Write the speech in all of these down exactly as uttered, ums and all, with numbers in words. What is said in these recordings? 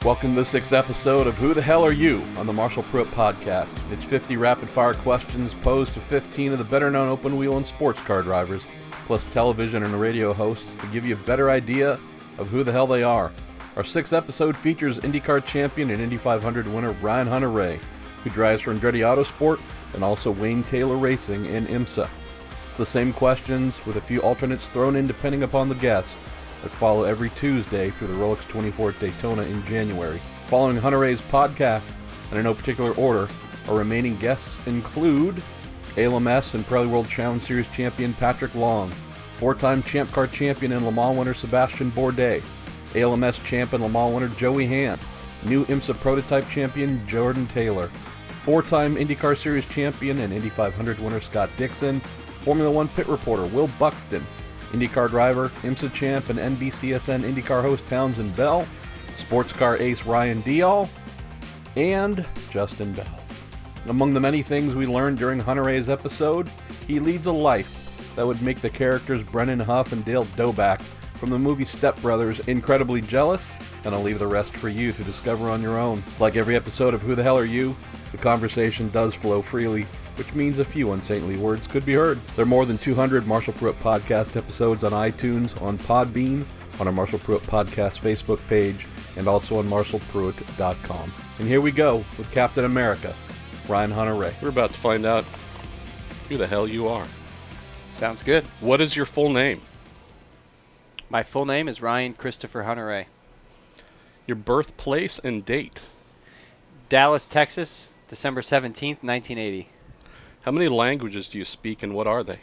Welcome to the sixth episode of Who the Hell Are You on the Marshall Pruitt Podcast. It's fifty rapid-fire questions posed to fifteen of the better-known open-wheel and sports car drivers, plus television and radio hosts to give you a better idea of who the hell they are. Our sixth episode features IndyCar champion and Indy five hundred winner Ryan Hunter-Reay, who drives for Andretti Autosport and also Wayne Taylor Racing in IMSA. It's the same questions with a few alternates thrown in depending upon the guest that follow every Tuesday through the Rolex twenty-four at Daytona in January. Following Hunter-Reay's podcast, and in no particular order, our remaining guests include A L M S and Pirelli World Challenge Series champion Patrick Long, four-time Champ Car champion and Le Mans winner Sebastian Bourdais, A L M S champ and Le Mans winner Joey Hand, new IMSA prototype champion Jordan Taylor, four-time IndyCar Series champion and Indy five hundred winner Scott Dixon, Formula One pit reporter Will Buxton, IndyCar driver, IMSA champ, and N B C S N IndyCar host Townsend Bell, sports car ace Ryan Deal, and Justin Bell. Among the many things we learned during Hunter-Reay's episode, he leads a life that would make the characters Brennan Huff and Dale Doback from the movie Step Brothers incredibly jealous, and I'll leave the rest for you to discover on your own. Like every episode of Who the Hell Are You, the conversation does flow freely, which means a few unsaintly words could be heard. There are more than two hundred Marshall Pruitt podcast episodes on iTunes, on Podbean, on our Marshall Pruitt podcast Facebook page, and also on marshall pruitt dot com. And here we go with Captain America, Ryan Hunter-Reay. We're about to find out who the hell you are. Sounds good. What is your full name? My full name is Ryan Christopher Hunter-Reay. Your birthplace and date? Dallas, Texas, December seventeenth, nineteen eighty. How many languages do you speak, and what are they?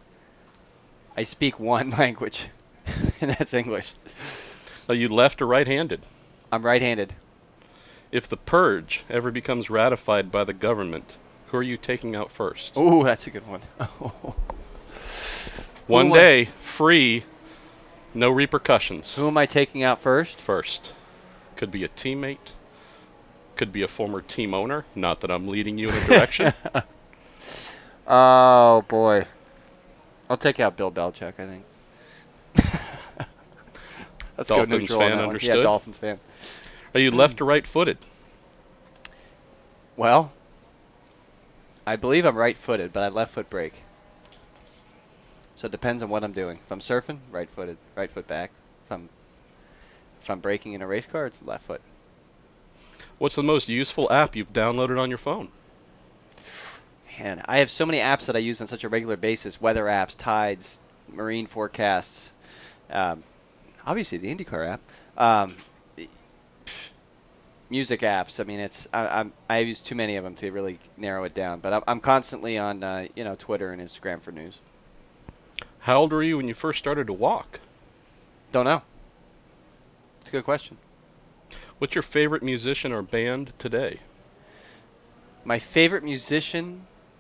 I speak one language, and that's English. Are you left or right-handed? I'm right-handed. If the purge ever becomes ratified by the government, who are you taking out first? Ooh, that's a good one. One day, free, no repercussions. Who am I taking out first? First. Could be a teammate. Could be a former team owner. Not that I'm leading you in a direction. Oh, boy. I'll take out Bill Belichick, I think. Let's Dolphins go neutral fan, on that one. understood? Yeah, Dolphins fan. Are you left or right-footed? Well, I believe I'm right-footed, but I left foot brake. So it depends on what I'm doing. If I'm surfing, right-footed, right foot back. If I'm if I'm braking in a race car, it's left foot. What's the most useful app you've downloaded on your phone? Man, I have so many apps that I use on such a regular basis. Weather apps, tides, marine forecasts. Um, obviously, the IndyCar app. Um, music apps. I mean, it's I, I'm I use too many of them to really narrow it down. But I'm, I'm constantly on uh, you know Twitter and Instagram for news. How old were you when you first started to walk? Don't know. It's a good question. What's your favorite musician or band today? My favorite musician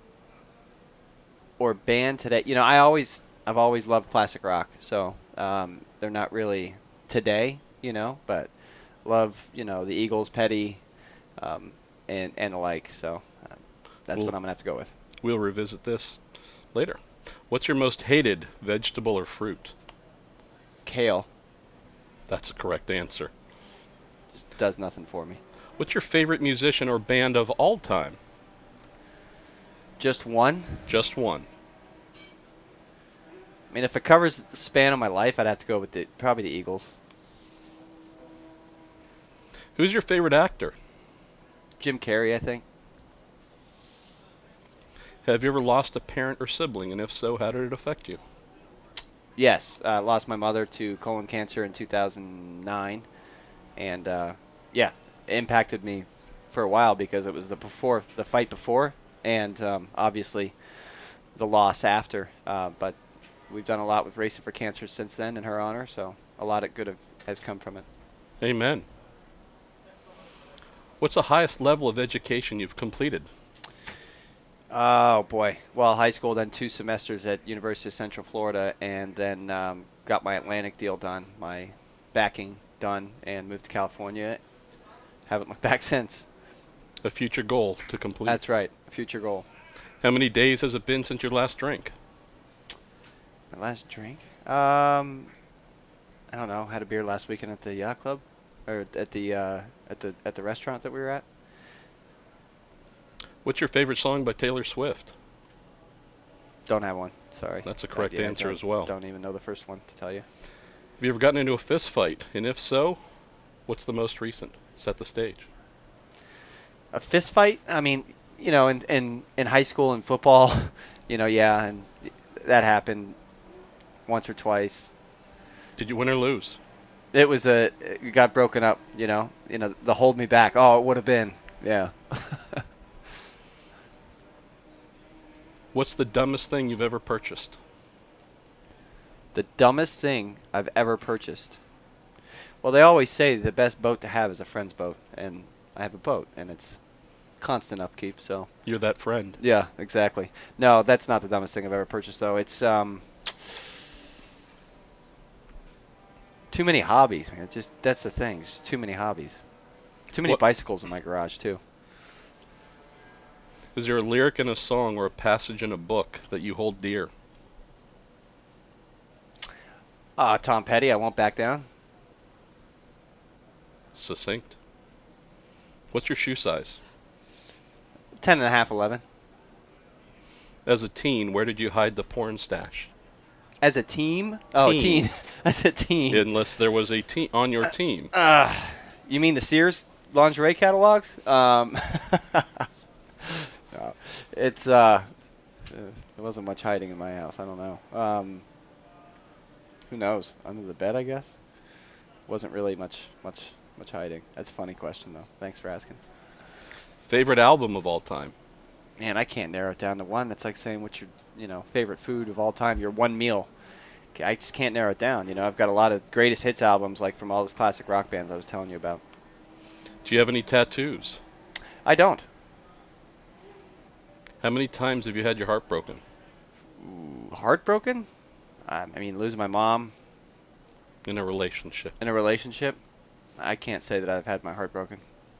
or band today. You know, I always I've always loved classic rock. So um, they're not really today, you know, but love, you know, the Eagles, Petty, um, and and the like. So uh, that's We'll- what I'm gonna have to go with. We'll revisit this later. What's your most hated vegetable or fruit? Kale That's a correct answer. just does nothing for me. What's your favorite musician or band of all time? Just one. Just one. I mean, if it covers the span of my life, I'd have to go with the probably the Eagles. Who's your favorite actor? Jim Carrey, I think. Have you ever lost a parent or sibling, and if so, how did it affect you? Yes, I uh, lost my mother to colon cancer in two thousand nine, and uh, yeah, it impacted me for a while because it was the before the fight before, and um, obviously the loss after. Uh, but we've done a lot with Racing for Cancer since then in her honor, so a lot of good have, has come from it. Amen. What's the highest level of education you've completed? Oh boy! Well, high school, then two semesters at University of Central Florida, and then um, got my Atlantic deal done, my backing done, and moved to California. Haven't looked back since. A future goal to complete. That's right, a future goal. How many days has it been since your last drink? My last drink? Um, I don't know. Had a beer last weekend at the yacht club. or at the uh, at the at the restaurant that we were at. What's your favorite song by Taylor Swift? Don't have one. Sorry. That's a correct I, yeah, answer don't- as well. Don't even know the first one to tell you. Have you ever gotten into a fist fight? And if so, what's the most recent? Set the stage. A fist fight? I mean, you know, in in, in high school and football, you know, yeah, and that happened once or twice. Did you win or lose? It was a it got broken up, you know. You know, the hold me back. Oh, it would have been. Yeah. What's the dumbest thing you've ever purchased? The dumbest thing I've ever purchased. Well, they always say the best boat to have is a friend's boat, and I have a boat, and it's constant upkeep, so. You're that friend. Yeah, exactly. No, that's not the dumbest thing I've ever purchased, though. It's um, too many hobbies, man. Just that's the thing. It's too many hobbies. Too many What- bicycles in my garage too. Is there a lyric in a song or a passage in a book that you hold dear? Uh, Tom Petty, I won't back down. Succinct. What's your shoe size? Ten and a half, eleven. As a teen, where did you hide the porn stash? As a team? Oh, Team. teen. As a team. Unless there was a team on your team. Uh, you mean the Sears lingerie catalogs? Um, no, it's uh, uh, there wasn't much hiding in my house. I don't know. Um, who knows? Under the bed, I guess. Wasn't really much, much, much hiding. That's a funny question, though. Thanks for asking. Favorite album of all time? Man, I can't narrow it down to one. That's like saying what's your, you know, favorite food of all time. Your one meal. I just can't narrow it down. You know, I've got a lot of greatest hits albums, like from all those classic rock bands I was telling you about. Do you have any tattoos? I don't. How many times have you had your heart broken? Heartbroken? I I mean, losing my mom In a relationship? in a relationship. I can't say that I've had my heart broken.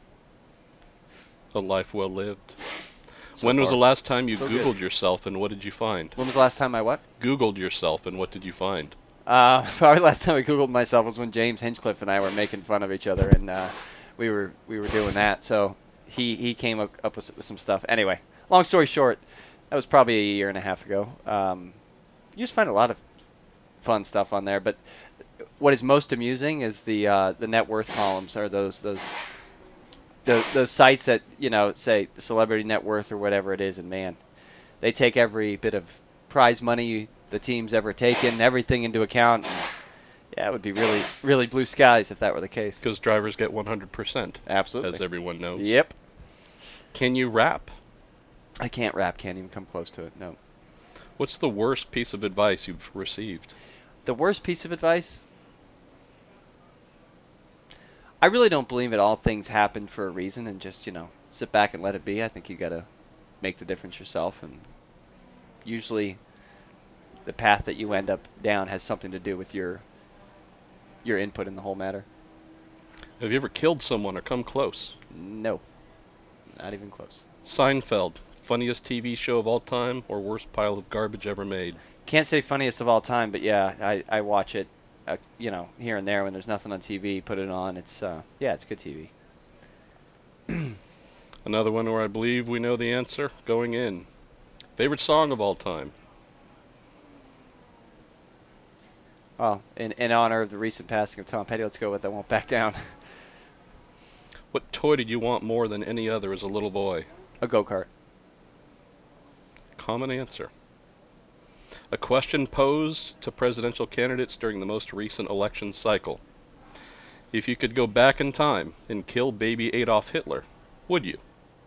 A life well lived? So when was the far. last time you So good. Googled yourself and what did you find? When was the last time I what? Googled yourself and what did you find? Uh, probably last time I Googled myself was when James Hinchcliffe and I were making fun of each other, and uh, we were we were doing that. So he he came up, up with, with some stuff. Anyway, long story short, that was probably a year and a half ago. Um, you just find a lot of fun stuff on there, but what is most amusing is the uh, the net worth columns, or those those those, those sites that, you know, say celebrity net worth or whatever it is, and man, they take every bit of prize money the team's ever taken, everything into account. And yeah, it would be really, really blue skies if that were the case. Because drivers get one hundred percent, Absolutely. as everyone knows. Yep. Can you rap? I can't rap, can't even come close to it, no. What's the worst piece of advice you've received? The worst piece of advice? I really don't believe that all things happen for a reason and just, you know, sit back and let it be. I think you got to make the difference yourself, and usually the path that you end up down has something to do with your your input in the whole matter. Have you ever killed someone or come close? No. Not even close. Seinfeld, funniest T V show of all time or worst pile of garbage ever made? Can't say funniest of all time, but yeah, I, I watch it, uh, you know, here and there when there's nothing on T V, put it on. It's, uh, yeah, it's good T V. Another one where I believe we know the answer going in. Favorite song of all time? Well, in, in honor of the recent passing of Tom Petty, let's go with I Won't Back Down. What toy did you want more than any other as a little boy? A go-kart. Common answer. A question posed to presidential candidates during the most recent election cycle. If you could go back in time and kill baby Adolf Hitler, would you?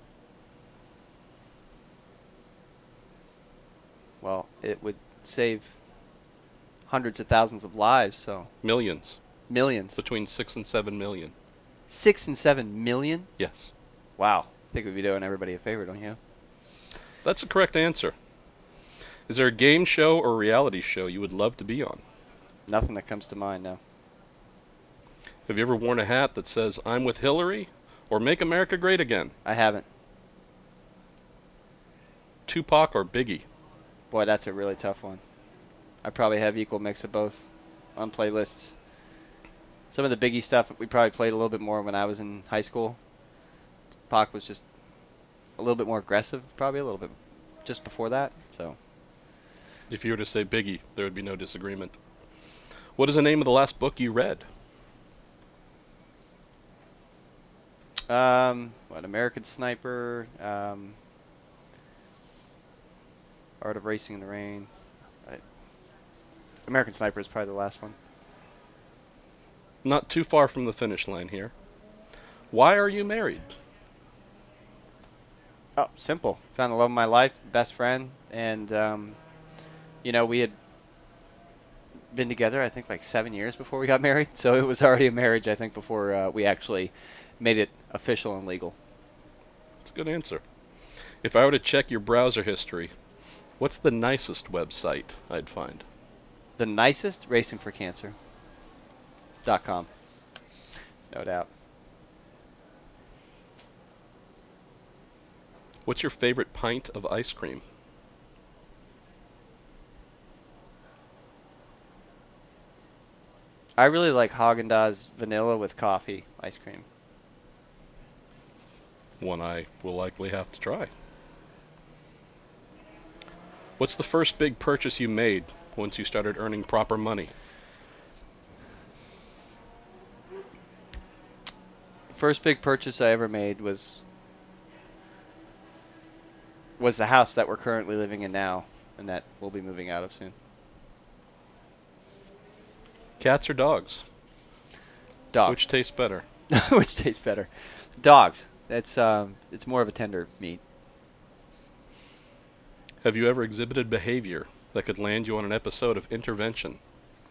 Well, it would save hundreds of thousands of lives, so Millions. millions. Between six and seven million. Six and seven million? Yes. Wow. I think we'd be doing everybody a favor, don't you? That's a correct answer. Is there a game show or reality show you would love to be on? Nothing that comes to mind now. Have you ever worn a hat that says, I'm with Hillary, or Make America Great Again? I haven't. Tupac or Biggie? Boy, that's a really tough one. I probably have equal mix of both on playlists. some of the Biggie stuff we probably played a little bit more when I was in high school. Pac was just a little bit more aggressive, probably a little bit just before that. So, If you were to say Biggie, there would be no disagreement. What is the name of the last book you read? um, what American Sniper, um, Art of Racing in the Rain. I, American Sniper is probably the last one. Not too far from the finish line here. Why are you married? Oh, simple. Found the love of my life, best friend, and um, you know, we had been together I think like seven years before we got married, so it was already a marriage I think before uh, we actually made it official and legal. That's a good answer. If I were to check your browser history, what's the nicest website I'd find? The nicest, racing for cancer dot com. No doubt. What's your favorite pint of ice cream? I really like Haagen-Dazs vanilla with coffee ice cream. One I will likely have to try. What's the first big purchase you made once you started earning proper money? First big purchase I ever made was was the house that we're currently living in now, and that we'll be moving out of soon. Cats or dogs? Dogs. Which tastes better? Which tastes better? Dogs. That's um, it's more of a tender meat. Have you ever exhibited behavior that could land you on an episode of Intervention?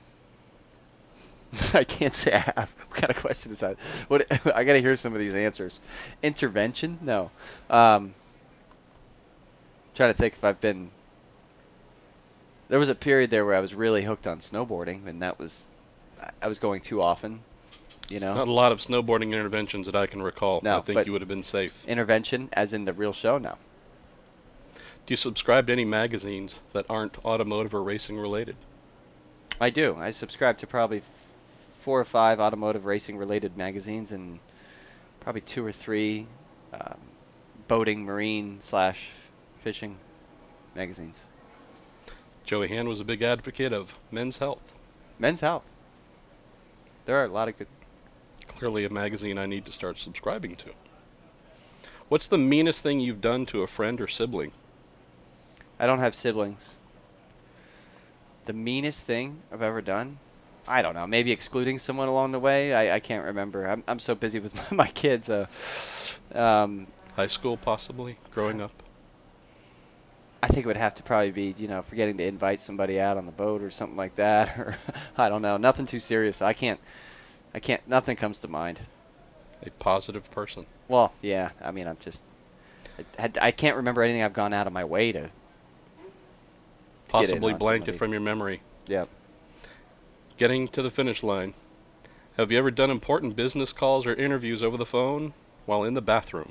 I can't say I have. What kind of question is that? What I got to hear some of these answers. Intervention? No. Um, trying to think if I've been. There was a period there where I was really hooked on snowboarding, and that was, I was going too often. You know. Not a lot of snowboarding interventions that I can recall. No, I think but you would have been safe. Intervention, as in the real show, no. Do you subscribe to any magazines that aren't automotive or racing related? I do. I subscribe to probably four or five automotive racing related magazines and probably two or three um, boating, marine slash fishing magazines. Joey Hand was a big advocate of Men's Health. Men's Health. There are a lot of good. Clearly a magazine I need to start subscribing to. What's the meanest thing you've done to a friend or sibling? I don't have siblings. The meanest thing I've ever done? I don't know. Maybe excluding someone along the way? I, I can't remember. I'm I'm so busy with my kids. Uh, um, High school, possibly, growing up? I think it would have to probably be, you know, forgetting to invite somebody out on the boat or something like that. Or I don't know. Nothing too serious. I can't. I can't. Nothing comes to mind. A positive person. Well, yeah. I mean, I'm just. I, I can't remember anything I've gone out of my way to. Possibly on blanked it somebody. from your memory. Yep. Getting to the finish line. Have you ever done important business calls or interviews over the phone while in the bathroom?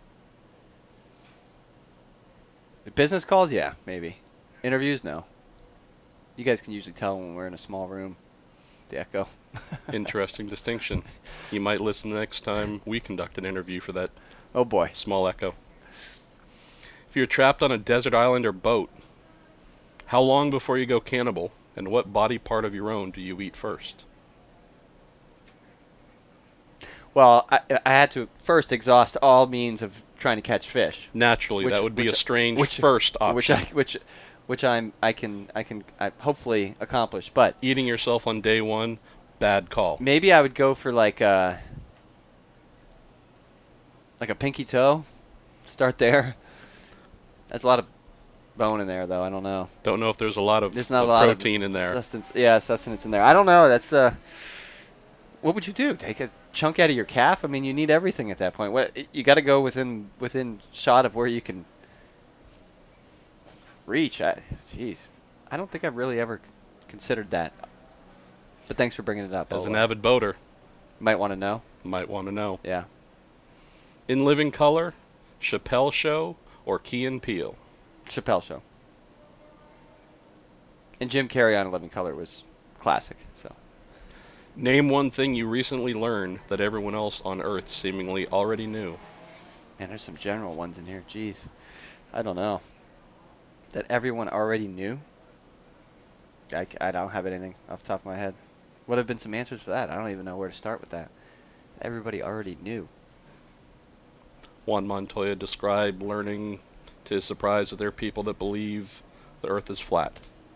Business calls, yeah, maybe. Interviews, no. You guys can usually tell when we're in a small room. The echo. Interesting distinction. You might listen next time we conduct an interview for that Oh boy. small echo. If you're trapped on a desert island or boat, how long before you go cannibal, and what body part of your own do you eat first? Well, I, I had to first exhaust all means of trying to catch fish. Naturally, Which- that would be which- a strange which- first option. Which I which which I'm I can I can I hopefully accomplish. But Eating yourself on day one, bad call. maybe I would go for like a like a pinky toe. Start there. There's a lot of bone in there, though. I don't know. Don't know if there's a lot of, There's not of a lot protein of in there. Sustenance, yeah, sustenance in there. I don't know. That's uh. What would you do? Take a chunk out of your calf? I mean, you need everything at that point. What you got to go within within shot of where you can reach. I, jeez, I don't think I've really ever considered that. But thanks for bringing it up. As I'll, an uh, avid boater, might want to know. might want to know. Yeah. In Living Color, Chappelle Show, or Key and Peele? Chappelle Show. And Jim Carrey on Living Color was classic. So Name one thing you recently learned that everyone else on Earth seemingly already knew. Man, there's some general ones in here. Jeez. I don't know. That everyone already knew? I, I don't have anything off the top of my head. What have been some answers for that? I don't even know where to start with that. Everybody already knew. Juan Montoya described learning to his surprise that there are people that believe the Earth is flat.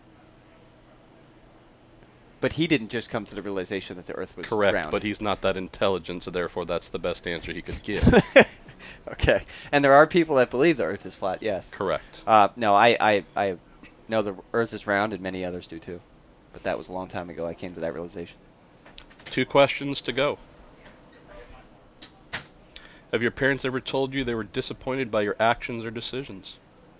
But he didn't just come to the realization that the Earth was Correct, round. but he's not that intelligent, so therefore that's the best answer he could give. Okay. And there are people that believe the Earth is flat, yes. Correct. Uh, no, I, I, I know the Earth is round, and many others do too. But that was a long time ago I came to that realization. Two questions to go. Have your parents ever told you they were disappointed by your actions or decisions?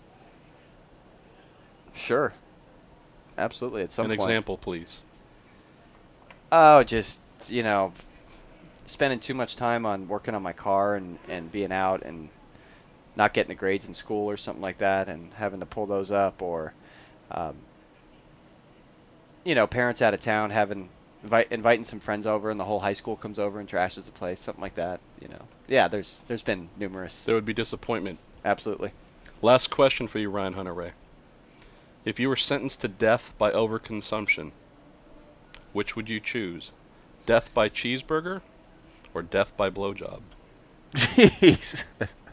Sure. Absolutely, at some An point. example, please. Oh, just, you know, spending too much time on working on my car and, and being out and not getting the grades in school or something like that and having to pull those up, or, um, you know, parents out of town having invite, inviting some friends over and the whole high school comes over and trashes the place, something like that, you know. Yeah, there's there's been numerous. There would be disappointment. Absolutely. Last question for you, Ryan Hunter-Reay. If you were sentenced to death by overconsumption, which would you choose? Death by cheeseburger or death by blowjob? Jeez.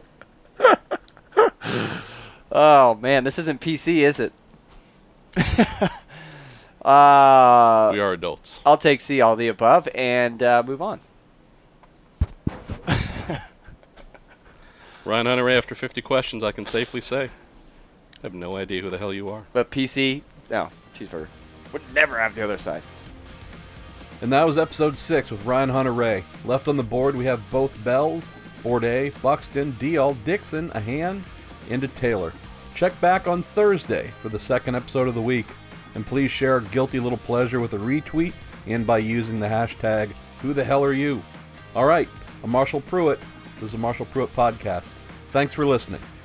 Oh, man, this isn't P C, is it? uh, We are adults. I'll take C, all the above, and uh, move on. Ryan Hunter-Reay, after fifty questions, I can safely say, I have no idea who the hell you are. But P C, no, cheeseburger. Would never have the other side. And that was episode six with Ryan Hunter-Reay. Left on the board, we have both Bells, Bourdais, Buxton, Deal, Dixon, Ahan, and a Taylor. Check back on Thursday for the second episode of the week. And please share our guilty little pleasure with a retweet and by using the hashtag Who the Hell Are You? All right, I'm Marshall Pruitt. This is a Marshall Pruitt podcast. Thanks for listening.